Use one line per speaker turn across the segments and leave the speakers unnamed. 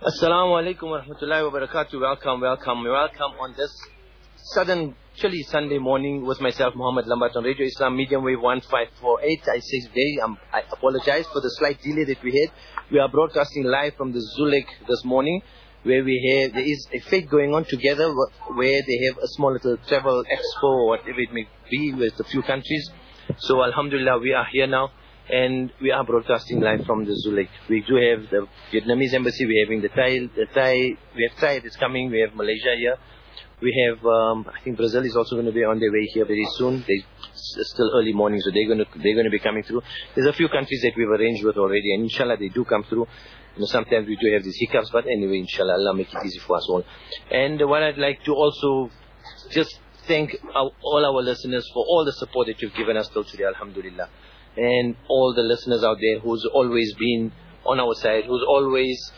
Assalamu alaikum wa rahmatullahi wa barakatuh. Welcome on this sudden chilly Sunday morning with myself, Muhammad Lambat, on Radio Islam Medium Wave 1548. I say today, I apologize for the slight delay that we had. We are broadcasting live from the Zulek this morning, where there is a fete going on together, where they have a small little travel expo or whatever it may be with a few countries. So alhamdulillah, we are here now. And we are broadcasting live from the Zulek. We do have the Vietnamese embassy. We're having the Thai. We have Thai that's coming. We have Malaysia here. We have, I think Brazil is also going to be on their way here very soon. It's still early morning, so they're going to be coming through. There's a few countries that we've arranged with already, and inshallah they do come through. Sometimes we do have these hiccups, but anyway, inshallah, Allah make it easy for us all. And what I'd like to also just thank all our listeners for all the support that you've given us till today, alhamdulillah. And all the listeners out there who's always been on our side, who's always,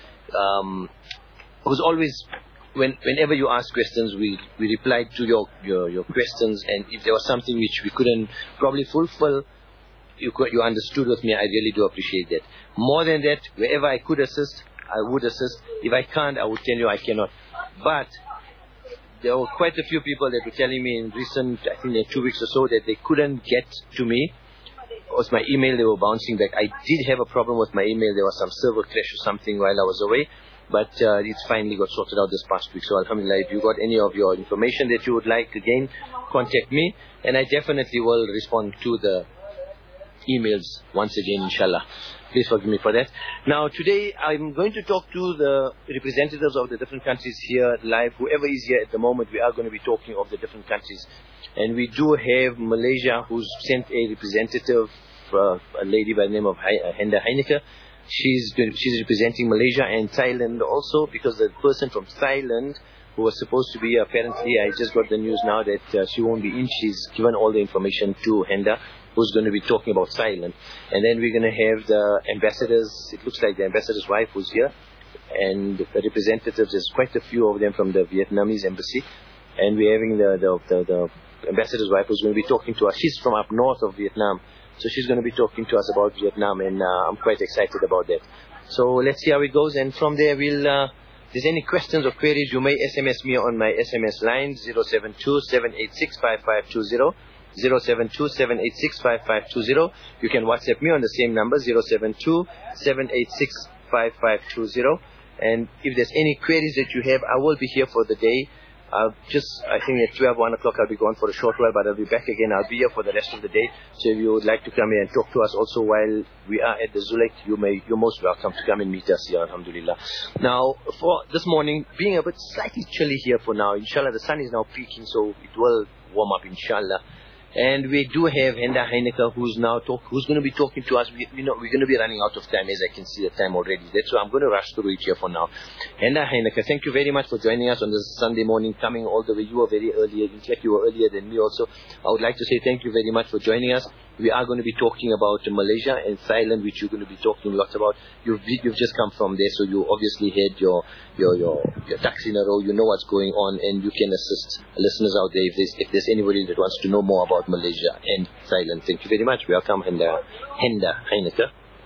whenever you ask questions, we replied to your questions. And if there was something which we couldn't probably fulfill, you understood with me. I really do appreciate that. More than that, wherever I could assist, I would assist. If I can't, I would tell you I cannot. But there were quite a few people that were telling me in recent, I think 2 weeks or so, that they couldn't get to me. Was my email, they were bouncing back. I did have a problem with my email. There was some server crash or something while I was away, but it finally got sorted out this past week. So alhamdulillah, if you got any of your information that you would like, again, contact me, and I definitely will respond to the emails once again, inshallah. Please forgive me for that. Now, today I'm going to talk to the representatives of the different countries here live. Whoever is here at the moment, we are going to be talking of the different countries. And we do have Malaysia, who's sent a representative, a lady by the name of Henda Heineke. She's representing Malaysia and Thailand also, because the person from Thailand who was supposed to be, apparently, I just got the news now that she won't be in. She's given all the information to Henda, who's going to be talking about Thailand. And then we're going to have the ambassadors. It looks like the ambassador's wife who's here. And the representatives, there's quite a few of them from the Vietnamese embassy. And we're having the ambassador's wife who's going to be talking to us. She's from up north of Vietnam. So she's going to be talking to us about Vietnam. And I'm quite excited about that. So let's see how it goes. And from there, if there's any questions or queries, you may SMS me on my SMS line, 072-786-5520. 072-786-5520. You can WhatsApp me on the same number, 072-786-5520. And if there's any queries that you have, I will be here for the day. I think at 1 o'clock I'll be gone for a short while, but I'll be back again. I'll be here for the rest of the day. So if you would like to come here and talk to us also while we are at the Zulek, you're most welcome to come and meet us here, alhamdulillah. Now, for this morning, being a bit slightly chilly here for now, inshallah, the sun is now peaking, so it will warm up, inshallah. And we do have Henda Heineke, who's going to be talking to us. We're going to be running out of time, as I can see the time already. That's why I'm going to rush through it here for now. Henda Heineke, thank you very much for joining us on this Sunday morning, coming all the way. You were very early. In fact, you were earlier than me also. I would like to say thank you very much for joining us. We are going to be talking about Malaysia and Thailand, which you're going to be talking lots about. You've just come from there, so you obviously had your ducks in a row. You know what's going on, and you can assist listeners out there if there's anybody that wants to know more about Malaysia and Thailand. Thank you very much. Welcome, Henda Heineke.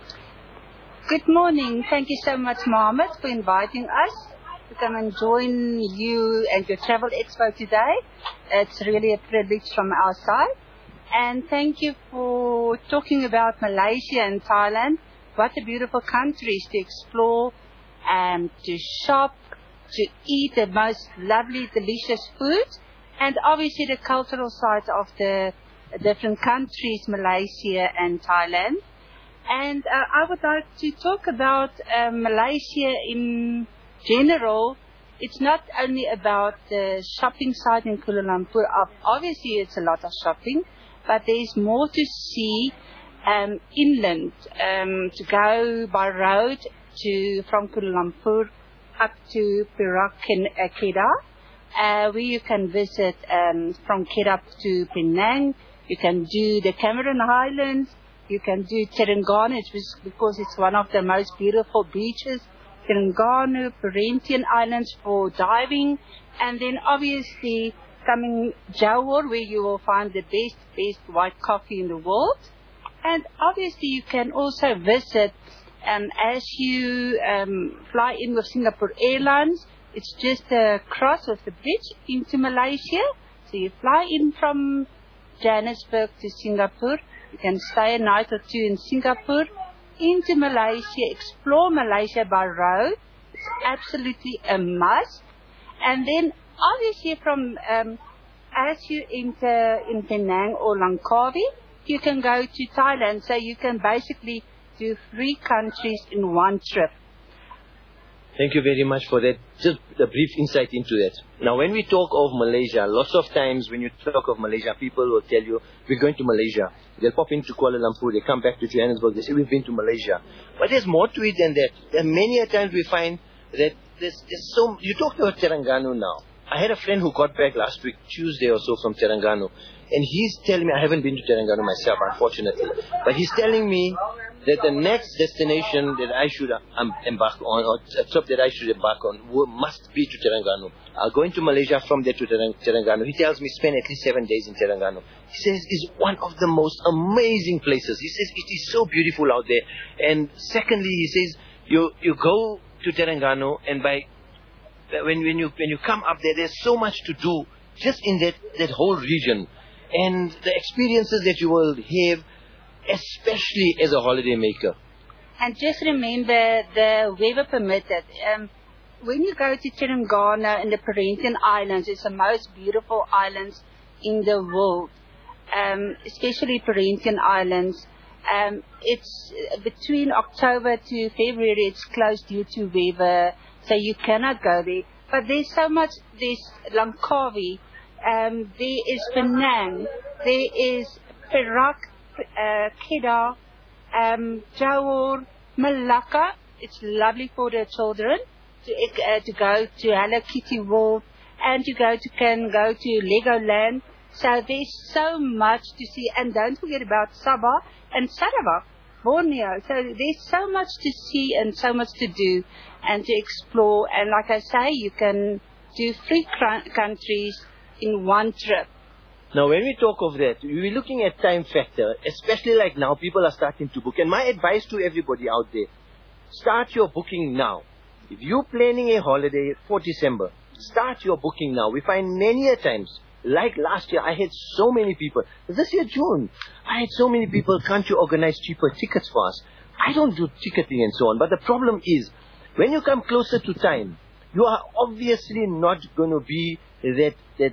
Good morning. Thank you so much, Mohammed, for inviting us to come and join you and your travel expo today. It's really a privilege from our side. And thank you for talking about Malaysia and Thailand. What a beautiful countries to explore and to shop, to eat the most lovely, delicious food. And obviously the cultural side of the different countries, Malaysia and Thailand. And I would like to talk about Malaysia in general. It's not only about the shopping side in Kuala Lumpur. Obviously it's a lot of shopping. But there's more to see inland, to go by road from Kuala Lumpur up to Perak and Kedah, where you can visit from Kedah to Penang. You can do the Cameron Highlands. You can do Terengganu, because it's one of the most beautiful beaches. Terengganu, Perhentian Islands for diving, and then obviously coming Johor, where you will find the best white coffee in the world. And obviously you can also visit And as you fly in with Singapore Airlines, it's just a cross of the bridge into Malaysia. So you fly in from Johannesburg to Singapore. You can stay a night or two in Singapore, into Malaysia, explore Malaysia by road. It's absolutely a must. And then obviously from as you enter in Penang or Langkawi, you can go to Thailand. So you can basically do 3 countries in one trip.
Thank you very much for that. Just a brief insight into that. Now, when we talk of Malaysia, lots of times when you talk of Malaysia, people will tell you, we're going to Malaysia. They'll pop into Kuala Lumpur, they come back to Johannesburg, they say, we've been to Malaysia. But there's more to it than that. And many a times we find that there's so... You talked about Terengganu now. I had a friend who got back last week, Tuesday or so, from Terengganu. And he's telling me, I haven't been to Terengganu myself, unfortunately. But he's telling me that the next destination that I should embark on, or a trip that I should embark on, must be to Terengganu. Going to Malaysia from there to Terengganu. He tells me spend at least 7 days in Terengganu. He says it's one of the most amazing places. He says it is so beautiful out there. And secondly, he says you go to Terengganu, and when you come up there, there's so much to do just in that whole region. And the experiences that you will have, especially as a holiday maker.
And just remember the weather permitted. When you go to Terengganu in the Perhentian Islands, it's the most beautiful islands in the world, especially Perhentian Islands. It's between October to February, it's closed due to weather, so you cannot go there. But there's so much, there's Langkawi, there is Penang, there is Perak, Kedah, Johor, Malacca. It's lovely for the children to go to Hello Kitty World, and can go to Legoland. So there's so much to see, and don't forget about Sabah and Sarawak, Borneo. So there's so much to see and so much to do and to explore. And like I say, you can do 3 countries in one trip.
Now, when we talk of that, we're looking at time factor, especially like now, people are starting to book. And my advice to everybody out there, start your booking now. If you're planning a holiday for December, start your booking now. We find many a times, like last year, I had so many people. This year, June, I had so many people, can't you organize cheaper tickets for us? I don't do ticketing and so on. But the problem is, when you come closer to time, you are obviously not going to be that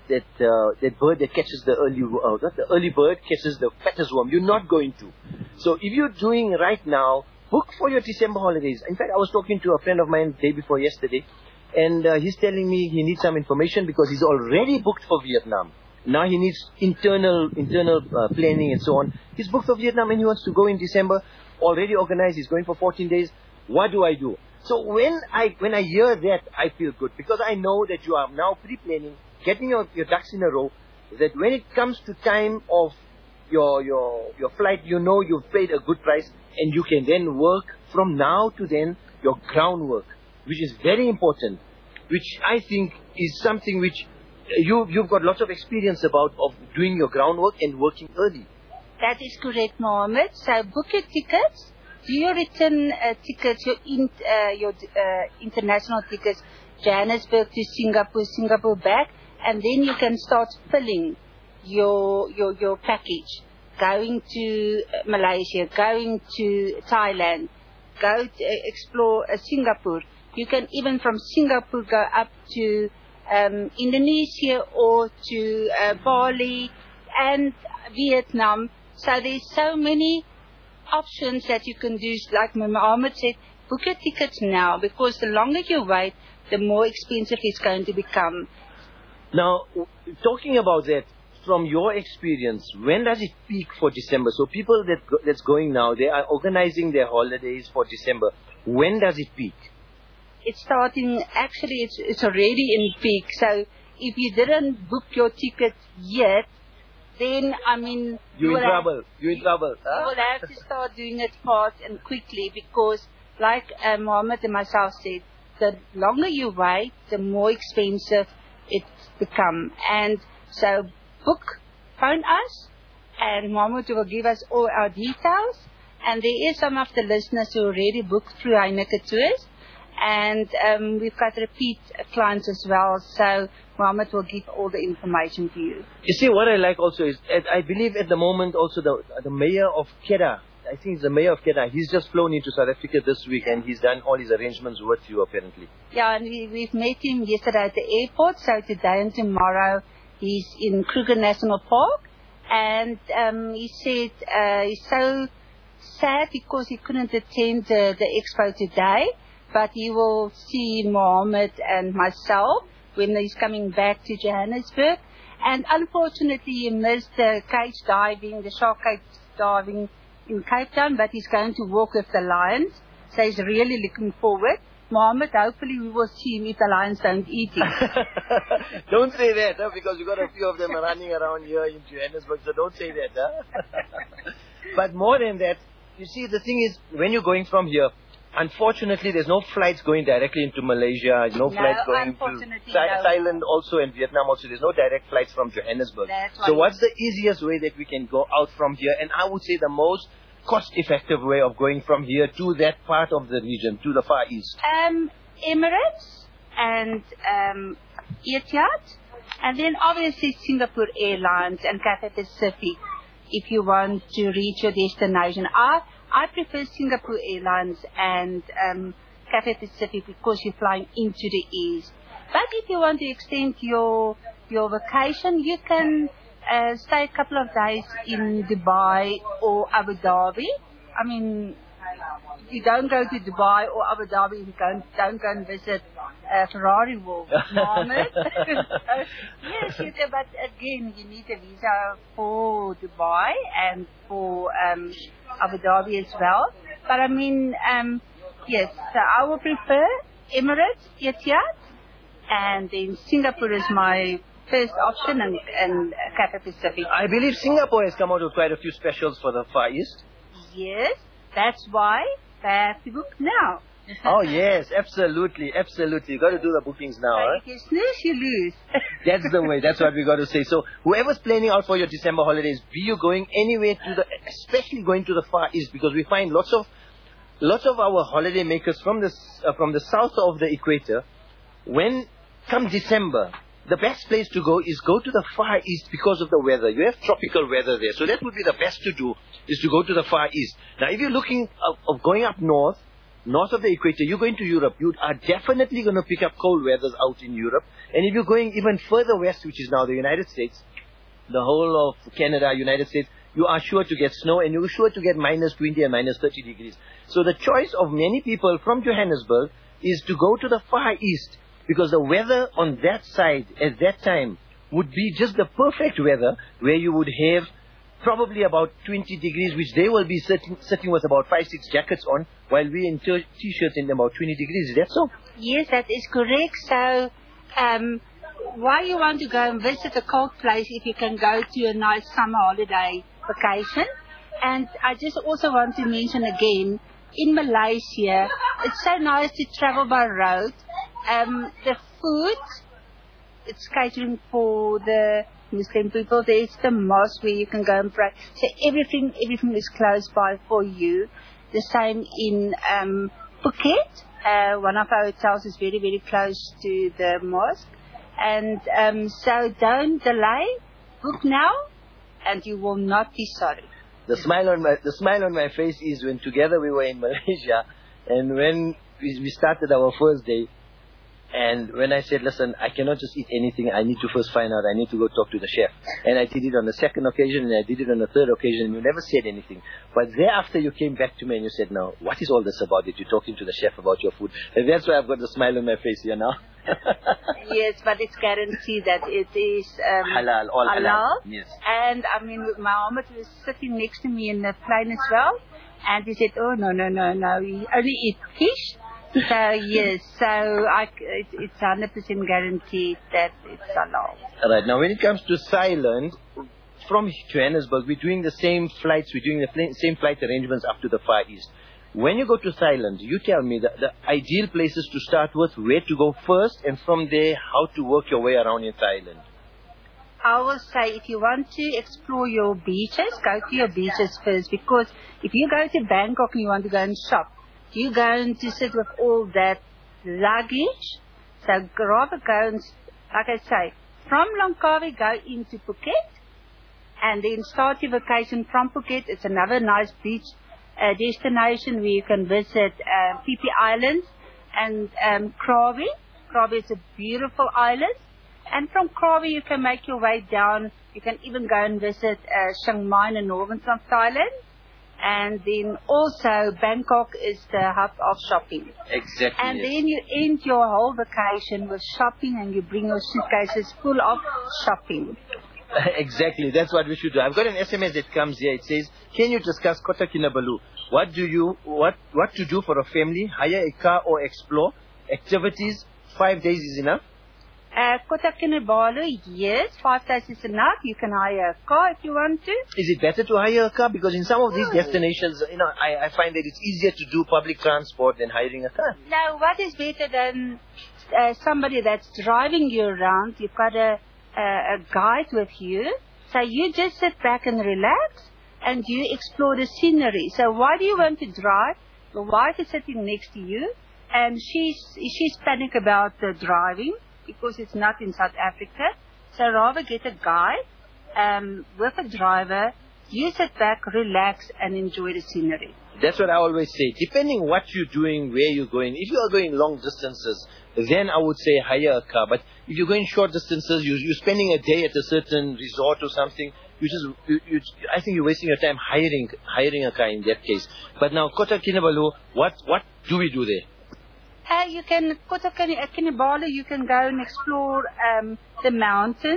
bird that catches the early bird catches the fattest worm. You're not going to. So if you're doing right now, book for your December holidays. In fact, I was talking to a friend of mine the day before yesterday, and he's telling me he needs some information because he's already booked for Vietnam. Now he needs internal planning and so on. He's booked for Vietnam and he wants to go in December, already organized. He's going for 14 days. What do I do? So when I hear that, I feel good because I know that you are now pre-planning, getting your ducks in a row, that when it comes to time of your flight, you know you've paid a good price and you can then work from now to then your groundwork, which is very important, which I think is something which you've got lots of experience about, of doing your groundwork and working early.
That is correct, Mohammed. So book your tickets. Do your return tickets, your international tickets, Johannesburg to Singapore, Singapore back, and then you can start filling your package. Going to Malaysia, going to Thailand, go to explore Singapore. You can even from Singapore go up to Indonesia or to Bali and Vietnam. So there's so many options that you can do. Like Mohammed said, book your tickets now because the longer you wait, the more expensive it's going to become.
Now, talking about that, from your experience, when does it peak for December? So people that's going now, they are organizing their holidays for December. When does it peak?
It's starting, actually it's already in peak. So if you didn't book your ticket yet, then, I mean... You're in trouble.
You will
have to start doing it fast and quickly because, like Mohammed and myself said, the longer you wait, the more expensive it becomes. And so book, phone us, and Mohammed will give us all our details, And there is some of the listeners who already booked through Heineken Tours. And we've got repeat clients as well. So Mohammed will give all the information to you.
You see, what I like also is, I believe at the moment also the mayor of Kedah, I think it's the mayor of Kedah, he's just flown into South Africa this week and he's done all his arrangements with you apparently.
Yeah, and we've met him yesterday at the airport. So today and tomorrow he's in Kruger National Park. And he said he's so sad because he couldn't attend the expo today. But he will see Mohammed and myself when he's coming back to Johannesburg. And unfortunately, he missed the cage diving, the shark cage diving in Cape Town, but he's going to walk with the lions. So he's really looking forward. Mohammed, hopefully we will see him if the lions don't eat him.
Don't say that, huh? Because we've got a few of them running around here in Johannesburg, so don't say that. Huh? But more than that, you see, the thing is, when you're going from here, unfortunately, there's no flights going directly into Malaysia. No flights going to Thailand also and Vietnam also. There's no direct flights from Johannesburg. So what's the easiest way that we can go out from here? And I would say the most cost-effective way of going from here to that part of the region, to the Far East?
Emirates and Etihad. And then obviously Singapore Airlines and Cathay Pacific if you want to reach your destination. I prefer Singapore Airlines and Cathay Pacific because you're flying into the east. But if you want to extend your vacation, you can stay a couple of days in Dubai or Abu Dhabi. I mean, you don't go to Dubai or Abu Dhabi if you don't go and visit Ferrari World, Mohammed. Yes, but again, you need a visa for Dubai and for Abu Dhabi as well. But I mean, yes, so I will prefer Emirates, Etihad, and then Singapore is my first option, and Cathay Pacific.
I believe Singapore has come out with quite a few specials for the Far East.
Yes, that's why they have to book now.
Oh yes, absolutely. You've got to do the bookings now.
So if you snooze, you lose.
That's the way. That's what we got to say. So whoever's planning out for your December holidays, be you going anywhere especially going to the Far East, because we find lots of our holiday makers from the south of the equator, when come December, the best place to go is go to the Far East because of the weather. You have tropical weather there. So that would be the best to do, is to go to the Far East. Now, if you're looking of going up north of the equator, you're going to Europe. You are definitely going to pick up cold weathers out in Europe. And if you're going even further west, which is now the United States, the whole of Canada, United States, you are sure to get snow and you're sure to get minus 20 and minus 30 degrees. So the choice of many people from Johannesburg is to go to the Far East, because the weather on that side at that time would be just the perfect weather, where you would have probably about 20 degrees, which they will be sitting with about 5-6 jackets on, while we in t-shirts in about 20 degrees. Is that so?
Yes, that is correct. So why you want to go and visit a cold place if you can go to a nice summer holiday vacation? And I just also want to mention again, in Malaysia, it's so nice to travel by road. The food, it's catering for the Muslim people. There's the mosque where you can go and pray. So everything is close by for you. The same in Phuket. One of our hotels is very, very close to the mosque. And so don't delay. Book now, and you will not be sorry.
The smile on my face is when together we were in Malaysia, and when we started our first day. And when I said, listen, I cannot just eat anything, I need to first find out, I need to go talk to the chef. And I did it on the second occasion, and I did it on the third occasion, and you never said anything. But thereafter you came back to me and you said, now, what is all this about that you're talking to the chef about your food? And that's why I've got the smile on my face here now.
Yes, but it's guaranteed that it is
halal, all halal. Yes.
And I mean, Mohammed was sitting next to me in the plane as well, and he said, oh, no, he only eats fish. So yes, so it's 100% guaranteed that it's halal.
All right. Now, when it comes to Thailand, from Johannesburg, we're doing the same flights. We're doing the same flight arrangements up to the Far East. When you go to Thailand, you tell me the ideal places to start with, where to go first, and from there, how to work your way around in Thailand.
I will say if you want to explore your beaches, go to your beaches first, because if you go to Bangkok and you want to go and shop, you're going to sit with all that luggage. So rather go and, like I say, from Langkawi go into Phuket and then start your vacation from Phuket. It's another nice beach destination where you can visit Phi Phi Islands and Krabi. Krabi is a beautiful island. And from Krabi you can make your way down. You can even go and visit Chiang Mai in the northern of Thailand. And then also Bangkok is the hub of shopping.
Exactly.
And then you end your whole vacation with shopping and you bring your suitcases full of shopping.
Exactly. That's what we should do. I've got an SMS that comes here. It says, can you discuss Kota Kinabalu? What to do for a family? Hire a car or explore? Activities? 5 days is enough?
Kota Kinabalu, yes, 5 days is enough. You can hire a car if you want to.
Is it better to hire a car? Because in some of these destinations, I find that it's easier to do public transport than hiring a car.
Now, what is better than somebody that's driving you around? You've got a guide with you. So you just sit back and relax and you explore the scenery. So why do you want to drive? Your wife is sitting next to you and she's panicked about the driving, because it's not in South Africa. So rather get a guide with a driver. You sit back, relax, and enjoy the scenery.
That's what I always say. Depending what you're doing, where you're going. If you are going long distances, then I would say hire a car. But if you're going short distances, you're spending a day at a certain resort or something, I think you're wasting your time hiring a car in that case. But now, Kota Kinabalu, what do we do there?
You can, Kota Kinabalu, you can go and explore the mountains.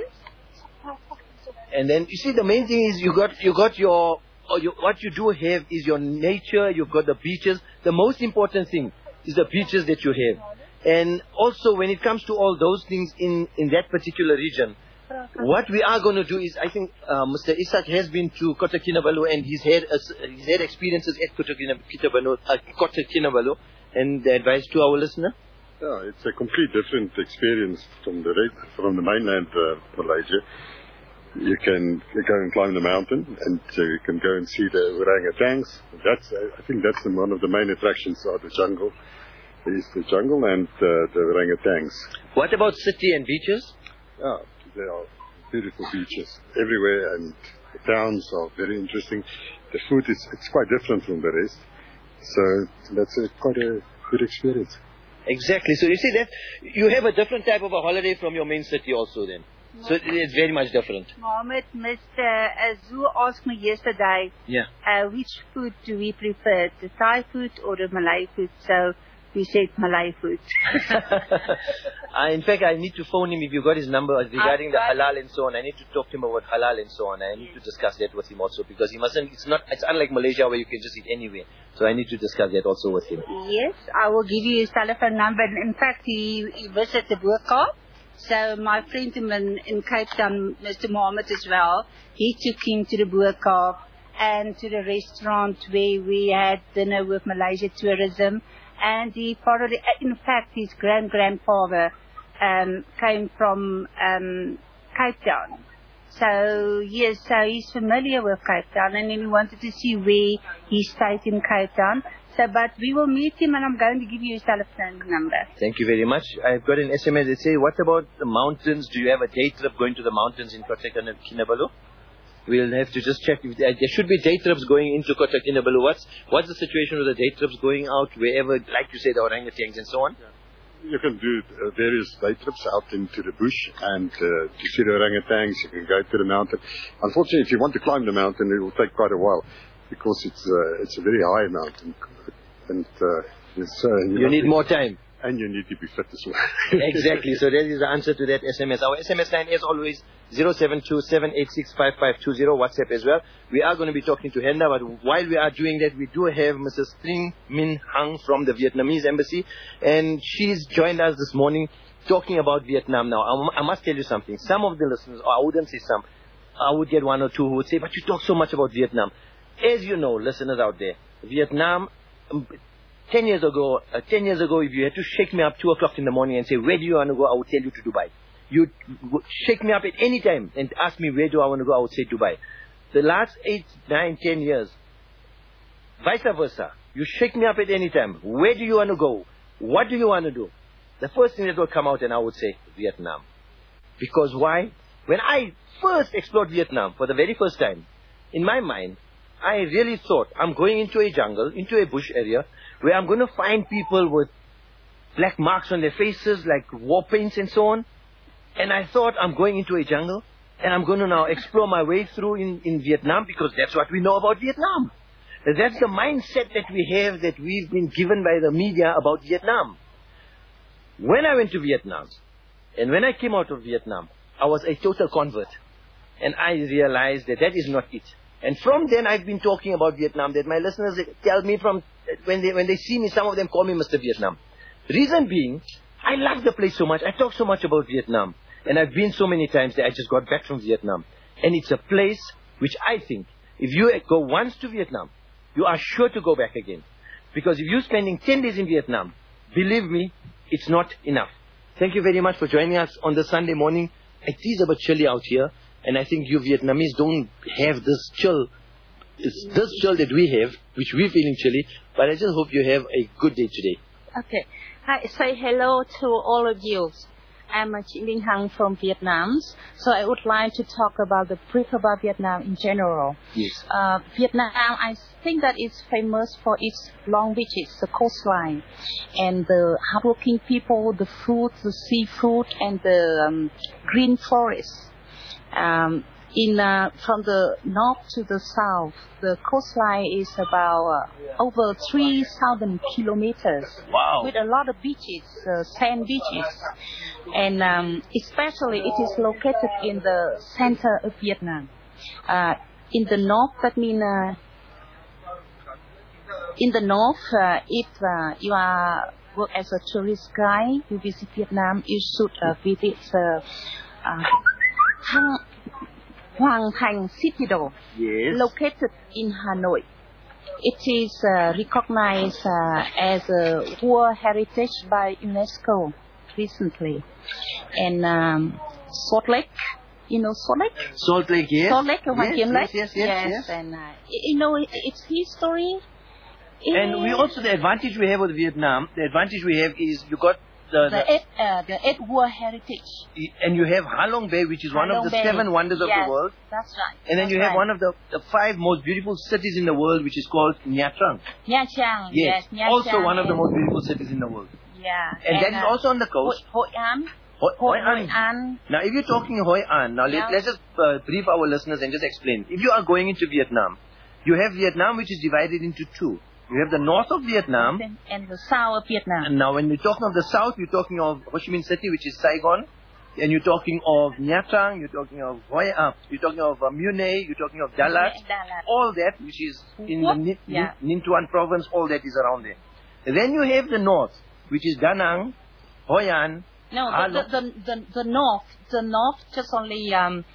And then, you see, the main thing is you got your what you do have is your nature, you've got the beaches. The most important thing is the beaches that you have. And also, when it comes to all those things in that particular region, what we are going to do is, I think Mr. Isak has been to Kota Kinabalu and he's had experiences at Kota Kinabalu. And the advice to our listener?
Yeah, it's a complete different experience from the mainland Malaysia. You can go and climb the mountain, and you can go and see the orangutans. I think that's one of the main attractions of the jungle. Is the jungle and the orangutans.
What about city and beaches?
Yeah, there are beautiful beaches everywhere, and the towns are very interesting. The food it's quite different from the rest. So that's quite a good experience.
Exactly. So you see that you have a different type of a holiday from your main city also then. So it's very much different.
Mohammed, Mr. Azu asked me yesterday, which food do we prefer, the Thai food or the Malay food? So we said Malay food.
In fact, I need to phone him if you got his number regarding the halal and so on. I need to talk to him about halal and so on. I need to discuss that with him also, because he mustn't. It's unlike Malaysia where you can just eat anywhere. So I need to discuss that also with him.
Yes, I will give you his telephone number. In fact, he visits the Boerkaap. So my friend in Cape Town, Mr. Mohammed as well, he took him to the Boerkaap and to the restaurant where we had dinner with Malaysia Tourism. And he followed, in fact, his grandfather came from Cape Town. So, yes, so he's familiar with Cape Town, and he wanted to see where he stayed in Cape Town. So, but we will meet him, and I'm going to give you his telephone number.
Thank you very much. I've got an SMS that says, what about the mountains? Do you have a day trip going to the mountains in Kota Kinabalu? We'll have to just check. If there should be day trips going into Kota Kinabalu. What's the situation with the day trips going out wherever, like you say, the orangutans and so on?
Yeah. You can do various day trips out into the bush and to see the orangutans. You can go to the mountain. Unfortunately, if you want to climb the mountain, it will take quite a while because it's a very high mountain. And
you need more time.
And you need to be fit as well.
Exactly. So that is the answer to that SMS. Our SMS line is always 072-786-5520. WhatsApp as well. We are going to be talking to Henda, but while we are doing that, we do have Mrs. Trinh Minh Hang from the Vietnamese embassy, and she's joined us this morning talking about Vietnam. Now, I must tell you something. Some of the listeners, or I wouldn't say some, I would get one or two who would say, but you talk so much about Vietnam. As you know, listeners out there, Vietnam, 10 years ago, if you had to shake me up 2 o'clock in the morning and say, where do you want to go, I would tell you to Dubai. You shake me up at any time and ask me where do I want to go, I would say Dubai. The last 8, 9, 10 years, vice versa. You shake me up at any time. Where do you want to go? What do you want to do? The first thing that will come out and I would say Vietnam. Because why? When I first explored Vietnam for the very first time, in my mind, I really thought I'm going into a jungle, into a bush area, where I'm going to find people with black marks on their faces, like war paints and so on. And I thought I'm going into a jungle, and I'm going to now explore my way through in Vietnam, because that's what we know about Vietnam. That's the mindset that we have, that we've been given by the media about Vietnam. When I went to Vietnam, and when I came out of Vietnam, I was a total convert. And I realized that that is not it. And from then I've been talking about Vietnam, that my listeners tell me from, when they see me, some of them call me Mr. Vietnam. Reason being, I love the place so much. I talk so much about Vietnam. And I've been so many times that I just got back from Vietnam. And it's a place which I think, if you go once to Vietnam, you are sure to go back again. Because if you're spending 10 days in Vietnam, believe me, it's not enough. Thank you very much for joining us on this Sunday morning. It is a bit chilly out here. And I think you Vietnamese don't have this chill. It's this chill that we have, which we're feeling chilly. But I just hope you have a good day today.
Okay. Hi, say hello to all of you. I'm Chi Linh Hằng from Vietnam. So I would like to talk about the brief about Vietnam in general.
Yes.
Vietnam, I think that it's famous for its long beaches, the coastline, and the hardworking people, the food, the seafood, and the green forests. From the north to the south, the coastline is about over 3,000 kilometers.
Wow.
With a lot of beaches, sand beaches. And especially it is located in the center of Vietnam. In the north, that means in the north, if you are work as a tourist guide, you visit Vietnam, you should visit Hoàng Thành City Door,
Yes.
located in Hanoi. It is recognized as a World Heritage by UNESCO recently. And Salt Lake, you know Salt Lake?
Salt Lake, yes.
Salt Lake, Lake?
Yes.
And you know its history.
And we also, the advantage we have with Vietnam, the advantage we have is you got
the eight World Heritage.
And you have Ha Long Bay, which is one of the 7 wonders of the world.
That's right.
And then you have one of the 5 most beautiful cities in the world, which is called Nha Trang.
Nha Trang,
yes.
Nha
also
Trang
one of the most beautiful cities in the world.
Yeah.
And that is also on the coast.
Hoi An.
Hoi An. Now, if you're talking Hoi An, now let's just brief our listeners and just explain. If you are going into Vietnam, you have Vietnam, which is divided into 2. You have the north of Vietnam.
And the south of Vietnam.
And now when you're talking of the south, you're talking of Ho Chi Minh City, which is Saigon. And you're talking of Nha Trang, you're talking of you're talking of Mune, you're talking of Dalat. All that, which is in the Ninh Thuan province, all that is around there. And then you have the north, which is Da Nang, Hoi An.
No, the north, just only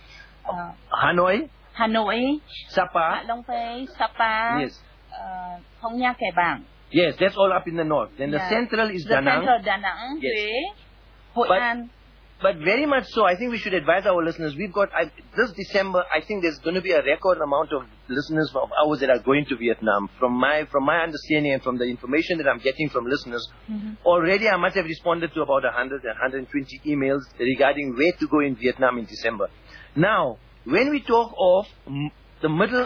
Hanoi, Sapa,
Hạ Long Bay, Sapa.
Yes.
Phong Nha Kẻ Bàng.
Yes, that's all up in the north. Then the central is Da Nang.
The central Da Nang,
yes.
Hoi An.
But very much so, I think we should advise our listeners. We've got, this December, I think there's going to be a record amount of listeners of ours that are going to Vietnam. From my understanding and from the information that I'm getting from listeners, already I must have responded to about 100 and 120 emails regarding where to go in Vietnam in December. Now, when we talk of the middle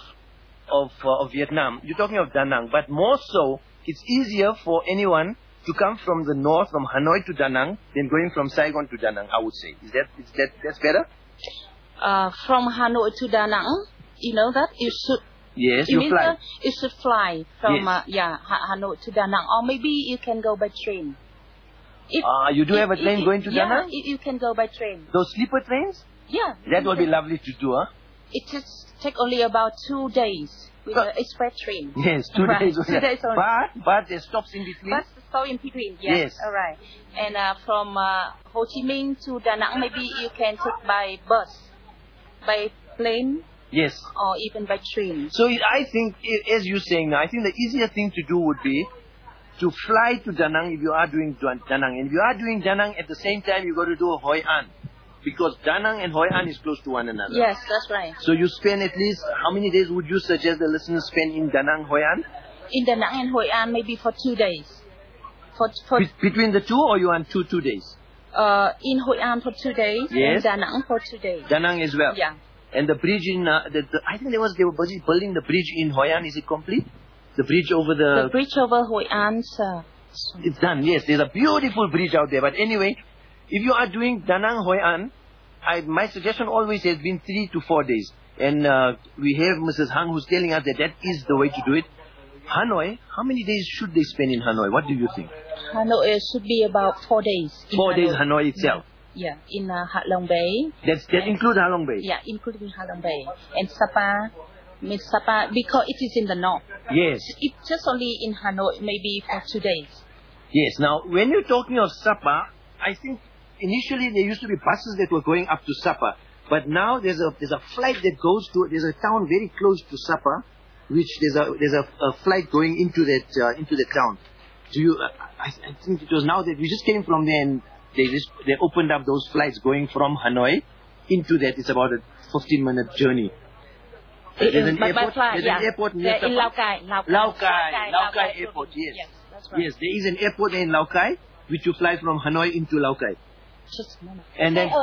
of Vietnam, you're talking of Da Nang, but more so, it's easier for anyone to come from the north, from Hanoi to Da Nang, than going from Saigon to Da Nang, I would say. That's better?
From Hanoi to Da Nang, you know that? You should...
Yes, you fly.
You should fly from Hanoi to Da Nang, or maybe you can go by train.
You do have a train going to Da Nang?
Yeah, you can go by train.
Those sleeper trains?
Yeah.
That would be lovely to do, huh?
It just take only about 2 days with an express train.
Yes, 2 days.
2 days only.
But there's stops in between.
But stop in between, yes. All right. And from Ho Chi Minh to Da Nang, maybe you can take by bus, by plane.
Yes.
Or even by train.
So I think, as you're saying now, I think the easier thing to do would be to fly to Da Nang if you are doing Da Nang. And if you are doing Da Nang at the same time, you got to do Hoi An. Because Da Nang and Hoi An is close to one another.
Yes, that's right.
So you spend at least, how many days would you suggest the listeners spend in Da Nang, Hoi An?
In Da Nang and Hoi An, maybe for 2 days.
Between the two, or you want two days?
In Hoi An for 2 days,
Yes.
and Da Nang for 2 days.
Da Nang as well?
Yeah.
And the bridge in, I think they were busy building the bridge in Hoi An. Is it complete? The bridge over
The bridge over Hoi An,
It's done, yes. There's a beautiful bridge out there. But anyway, if you are doing Da Nang, Hoi An, my suggestion always has been 3 to 4 days. And we have Mrs. Hang who's telling us that is the way to do it. Hanoi, how many days should they spend in Hanoi? What do you think?
Hanoi should be about 4 days.
4 days Hanoi itself.
Yeah, in Ha Long Bay.
That includes Ha Long Bay?
Yeah, including Ha Long Bay. And Sapa, because it is in the north.
Yes.
It's just only in Hanoi, maybe for 2 days.
Yes. Now, when you're talking of Sapa, I think initially there used to be buses that were going up to Sapa. But now there's a flight that goes to, there's a town very close to Sapa, which there's a flight going into the town. I think it was now that we just came from there and they opened up those flights going from Hanoi into that. It's about a 15-minute journey. There's an airport near
in Lao Cai.
Lao Cai Airport, yes.
Yes, that's right.
Yes, there is an airport in Lao Cai, which you fly from Hanoi into Lao Cai.
Just a moment.
And then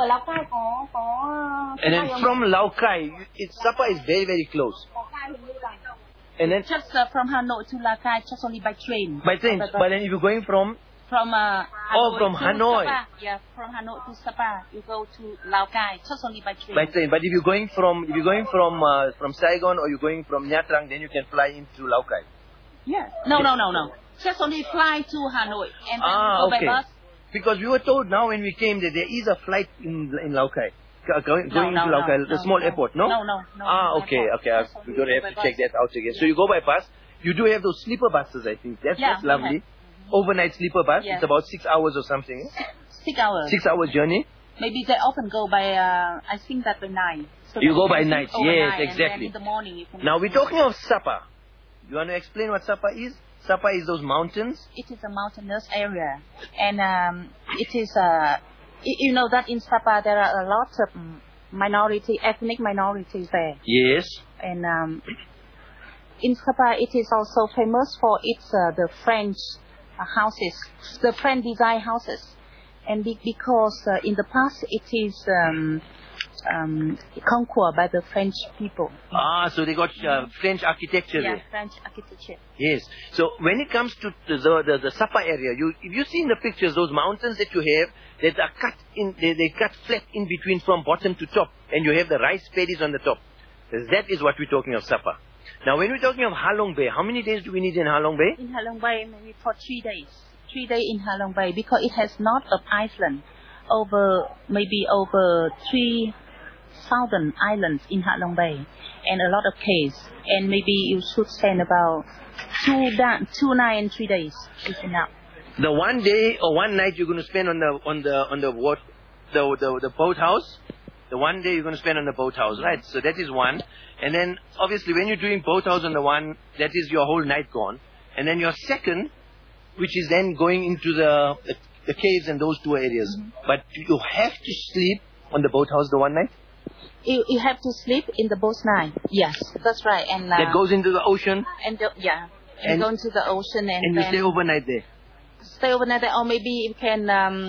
from Lao Cai, Sapa is very, very close. And then
Just from Hanoi to Lao Cai, just only by train.
by train. But then if you're going from
Hanoi
from
to
Hanoi.
Sapa. Yeah, from Hanoi to Sapa, you go to Lao Cai, just only by train.
by train. But if you're going from Saigon or you're going from Nha Trang, then you can fly into Lao Cai.
Yeah. No. Just only fly to Hanoi and then go
okay.
by bus.
Because we were told now when we came that there is a flight in Lao Cai. Going into Lao Cai, the small airport, no?
No.
Okay. We're going to have to check that out again. So you go by bus. You do have those sleeper buses, I think. That's lovely. Overnight sleeper bus.
Yeah.
It's about 6 hours or something.
6 hours.
6 hour journey.
Maybe they often go by, I think that by night. So
You
that
go
you
by
can
night,
sleep overnight,
yes, exactly.
And then in the morning you can...
Now we're talking of Sapa. You want to explain what Sapa is? Sapa is those mountains.
It is a mountainous area. And it is, you know that in Sapa there are a lot of ethnic minorities there.
Yes.
And in Sapa it is also famous for its the French houses, the French design houses. And because in the past it is conquered by the French people.
So they got French architecture
Yeah,
there.
French architecture.
Yes. So when it comes to the Sapa area, if you see in the pictures those mountains that you have that are cut in, they cut flat in between from bottom to top, and you have the rice paddies on the top. That is what we're talking of Sapa. Now when we're talking of Ha Long Bay, how many days do we need in Ha Long Bay?
In Ha Long Bay, maybe for 3 days. 3 days in Ha Long Bay because it has north of Iceland, maybe over 3,000 islands in Ha Long Bay, and a lot of caves. And maybe you should spend about 2 nights and 3 days is enough.
The 1 day or 1 night you're going to spend on the boathouse. The 1 day you're going to spend on the boathouse, right? So that is one. And then obviously when you're doing boathouse on the one, that is your whole night gone. And then your second, which is then going into the caves and those 2 areas.
Mm-hmm.
But you have to sleep on the boathouse the 1 night?
You have to sleep in the boat night. Yes, that's right. And
that goes into the ocean?
And go into the ocean and
you stay overnight there?
Stay overnight there, or maybe you can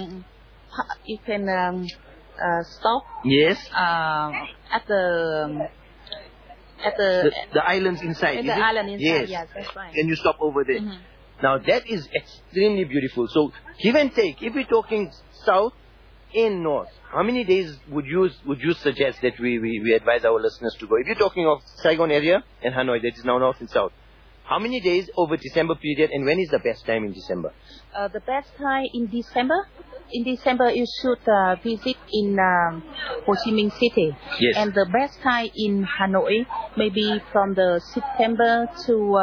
stop.
Yes.
At the
islands inside.
The island inside.
Yes,
that's right.
Then you stop over there.
Mm-hmm.
Now that is extremely beautiful. So give and take. If we're talking south and north, how many days would you suggest that we advise our listeners to go? If you're talking of Saigon area and Hanoi, that is now north and south. How many days over December period, and when is the best time in December?
The best time in December? In December, you should visit in Ho Chi Minh City.
Yes.
And the best time in Hanoi, maybe from the September to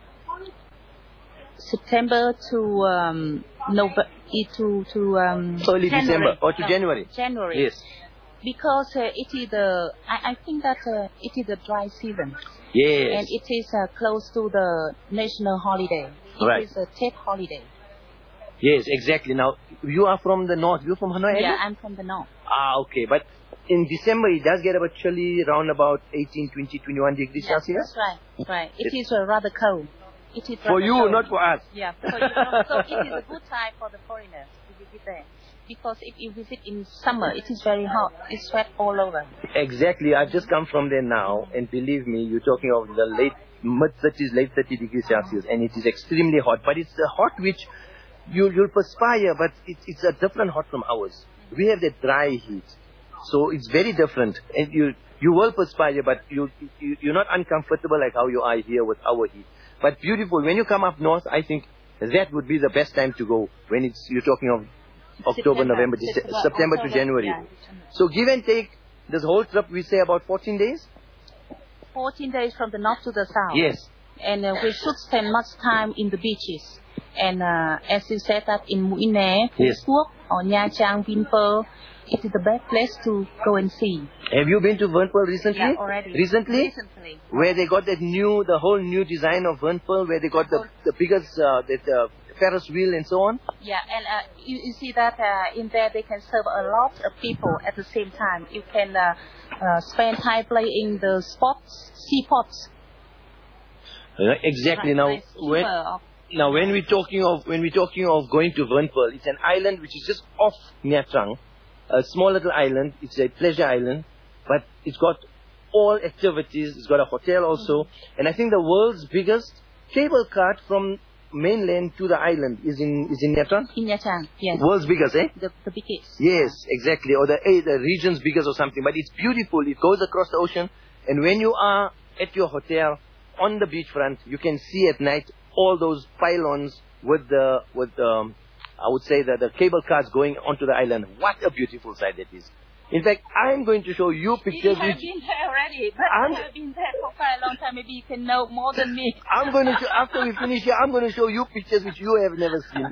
early
January.
December or to January.
January.
Yes.
Because it is I think that it is the dry season.
Yes.
And it is close to the national holiday.
Right.
It is a Tet holiday.
Yes, exactly. Now, you are from the north. You're from Hanoi?
Yeah, I'm from the north.
Ah, okay. But in December, it does get about chilly, around about 18, 20, 21 degrees Celsius?
That's right. Right. It is rather cold. It is
For
rather
you,
cold.
not for us.
Yeah, so, so it is a good time for the foreigners to visit there. Because if you visit in summer, it is very hot. It's sweat all over.
Exactly. I've just come from there now, and believe me, you're talking of the mid-30s, late 30 degrees Celsius, and it is extremely hot. But it's a hot which you'll perspire, but it's a different hot from ours. We have that dry heat. So it's very different. And you will perspire, but you're not uncomfortable like how you are here with our heat. But beautiful. When you come up north, I think that would be the best time to go when you're talking of October, November, September to January.
Yeah.
So give and take, this whole trip we say about 14 days?
14 days from the north to the south.
Yes.
And we should spend much time in the beaches. And as you said that in Muine,
Yes.
Phu Quoc, or Nha Trang, Vinpearl, it is the best place to go and see.
Have you been to Vernpearl recently?
Yeah, already.
Recently?
Recently.
Where they got the whole new design of Vernpearl, where they got the biggest Ferris wheel and so on?
Yeah, and you see that in there they can serve a lot of people at the same time. You can spend time playing the sea sports.
Exactly.
Right,
Now, when we're talking of going to Vernpearl, it's an island which is just off Nha Trang, a small little island. It's a pleasure island, but it's got all activities. It's got a hotel also, and I think the world's biggest cable cart from mainland to the island is in Nha Trang.
In Nha Trang, yes.
World's biggest, eh?
The biggest.
Yes, exactly. Or the region's biggest or something. But it's beautiful. It goes across the ocean, and when you are at your hotel on the beachfront, you can see at night all those pylons with the I would say the cable cars going onto the island. What a beautiful sight that is. In fact, I'm going to show you pictures.
I've been there already, but I've been there for quite a long time. Maybe you can know more than me.
I'm going to show, after we finish here, I'm going to show you pictures which you have never seen.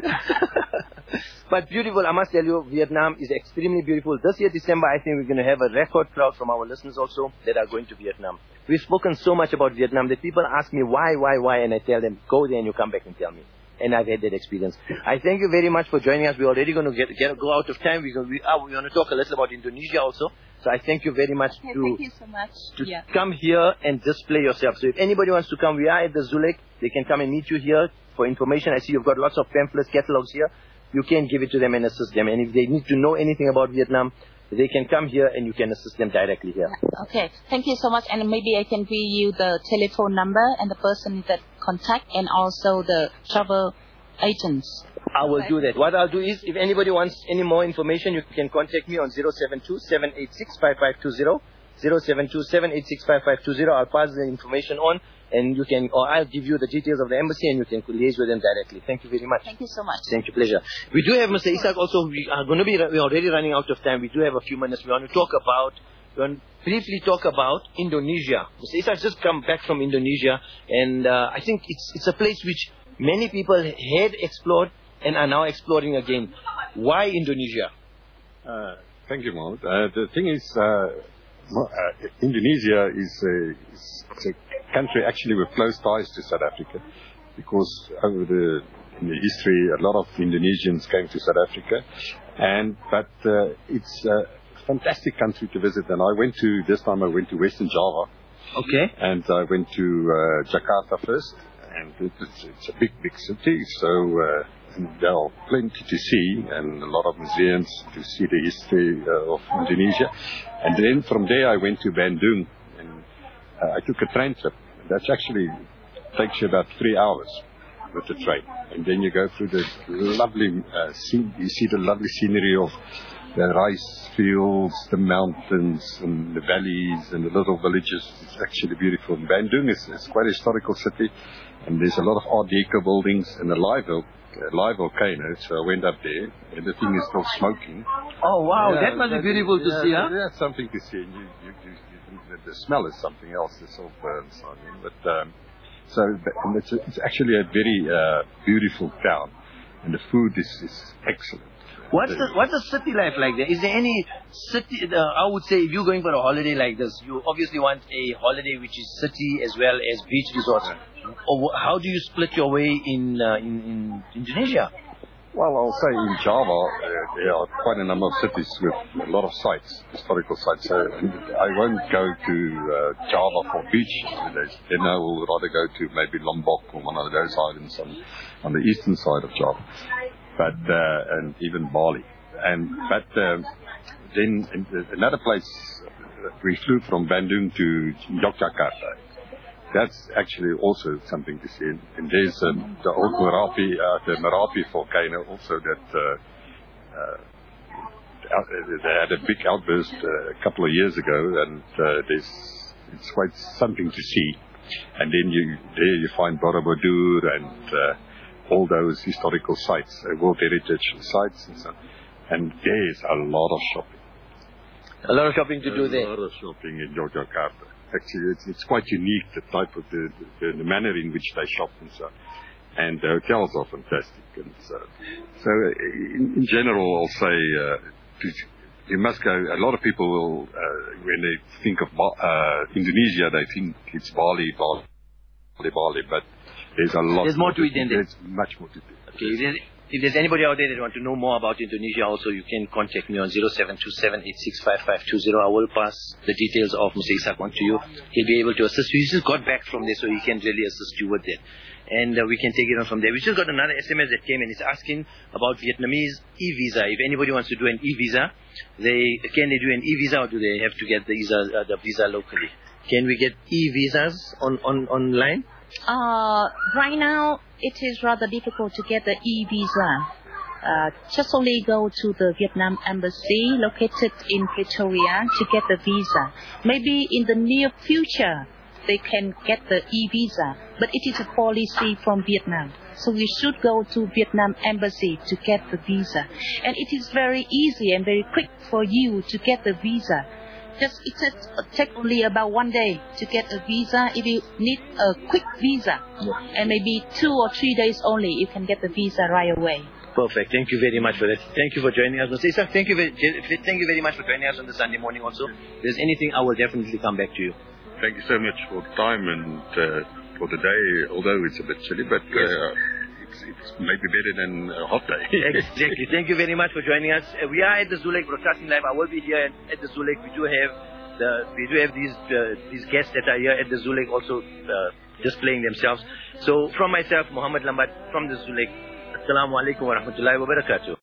But beautiful, I must tell you, Vietnam is extremely beautiful. This year, December, I think we're going to have a record crowd from our listeners also that are going to Vietnam. We've spoken so much about Vietnam that people ask me why, and I tell them, go there and you come back and tell me. And I've had that experience. I thank you very much for joining us. We're already going to go out of time. We're going to talk a little about Indonesia also. So I thank you very much
Thank you so much.
to come here and display yourself. So if anybody wants to come, we are at the Zulek. They can come and meet you here for information. I see you've got lots of pamphlets, catalogs here. You can give it to them and assist them. And if they need to know anything about Vietnam, they can come here and you can assist them directly here.
Okay, thank you so much. And maybe I can give you the telephone number and the person that contact and also the travel agents.
I will do that. What I'll do is, if anybody wants any more information, you can contact me on 072-786-5520. 072-786-5520. I'll pass the information on, and you can, or I'll give you the details of the embassy, and you can liaise with them directly. Thank you very much.
Thank you so much.
Thank you, pleasure. We do have Mr. Isak also. We're already running out of time. We do have a few minutes. We want to briefly talk about Indonesia. Mr. Isak just come back from Indonesia, and I think it's a place which many people had explored and are now exploring again. Why Indonesia?
Thank you, Mohammed. The thing is, Indonesia is a country actually with close ties to South Africa, because in the history a lot of Indonesians came to South Africa, but it's a fantastic country to visit. And this time I went to Western Java.
Okay.
And I went to Jakarta first, and it's a big city, so there are plenty to see and a lot of museums to see the history of Indonesia. And then from there I went to Bandung, and I took a train trip. That actually takes you about 3 hours with the train. And then you go through the lovely you see the lovely scenery of the rice fields, the mountains and the valleys and the little villages. It's actually beautiful. Bandung is quite a historical city, and there's a lot of Art Deco buildings and a live volcano. So I went up there, and the thing is still smoking.
Oh wow, that must be beautiful to see, huh?
That's something to see. And the smell is something else. It all burns on you. But it's actually a very beautiful town, and the food is excellent.
What's the city life like there? Is there any city? I would say if you're going for a holiday like this, you obviously want a holiday which is city as well as beach resorts. Or how do you split your way in Indonesia?
Well, I'll say in Java, there are quite a number of cities with a lot of sites, historical sites. So I won't go to Java for beach. Then I will rather go to maybe Lombok or one of those islands on the eastern side of Java, and even Bali. But then another place, we flew from Bandung to Yogyakarta. That's actually also something to see. And there's the old Merapi volcano also that they had a big outburst a couple of years ago, and it's quite something to see. And then you find Borobudur and all those historical sites, World Heritage sites and so on. And there's a lot of shopping.
A lot of shopping to do there.
A lot of shopping in Yogyakarta. Actually, it's quite unique, the type of the manner in which they shop and so on. And the hotels are fantastic. And so in general, I'll say you must go. A lot of people will, when they think of Indonesia, they think it's Bali, but there's a lot.
There's more to it than that.
There's much more to it.
Okay. If there's anybody out there that want to know more about Indonesia also, you can contact me on 0727865520. I will pass the details of Mr. Ishak on to you. He'll be able to assist you. He just got back from there, so he can really assist you with that. And we can take it on from there. We just got another SMS that came and it's asking about Vietnamese e-visa. If anybody wants to do an e-visa, can they do an e-visa or do they have to get the visa locally? Can we get e-visas online?
Right now, it is rather difficult to get the e-visa. Just only go to the Vietnam Embassy located in Pretoria to get the visa. Maybe in the near future, they can get the e-visa, but it is a policy from Vietnam. So we should go to Vietnam Embassy to get the visa. And it is very easy and very quick for you to get the visa. It takes only about 1 day to get a visa if you need a quick visa. And maybe 2 or 3 days only, you can get the visa right away.
Perfect. Thank you very much for that. Thank you for joining us. Mr. Ishak, thank you very much for joining us on the Sunday morning also. If there's anything, I will definitely come back to you.
Thank you so much for the time and for the day, although it's a bit chilly, but it's maybe better than a hot day.
Exactly. Thank you very much for joining us. We are at the Zoo Lake Broadcasting Live. I will be here at the Zoo Lake. We do have these guests that are here at the Zoo Lake also displaying themselves. So from myself, Muhammad Lambat from the Zoo Lake, Assalamu alaikum wa rahmatullahi wa barakatuh.